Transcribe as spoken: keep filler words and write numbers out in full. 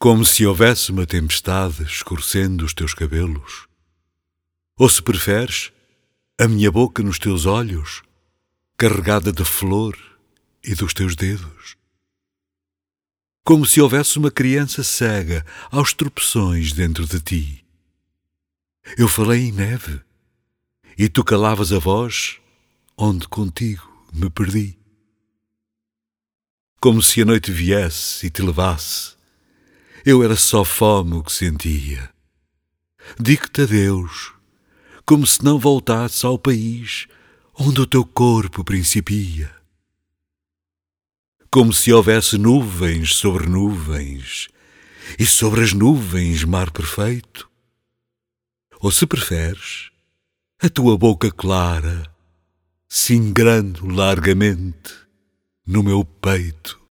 Como se houvesse uma tempestade escurecendo os teus cabelos. Ou se preferes, a minha boca nos teus olhos, carregada de flor e dos teus dedos. Como se houvesse uma criança cega aos tropeções dentro de ti. Eu falei em neve, e tu calavas a voz onde contigo me perdi. Como se a noite viesse e te levasse, eu era só fome o que sentia. Digo-te adeus, como se não voltasse ao país onde o teu corpo principia. Como se houvesse nuvens sobre nuvens, e sobre as nuvens mar perfeito. Ou se preferes, a tua boca clara, singrando largamente no meu peito.